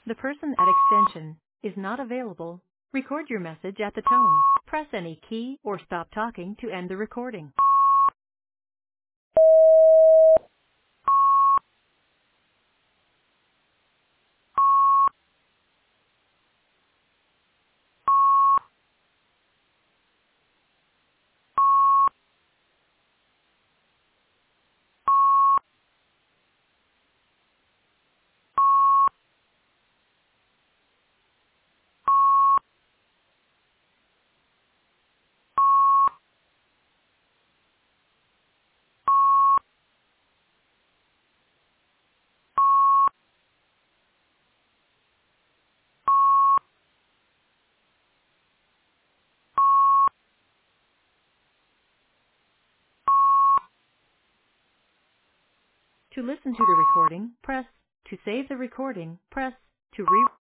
The person at extension is not available. Record your message at the tone. Press any key or stop talking to end the recording. To listen to the recording, press. To save the recording, press. To re-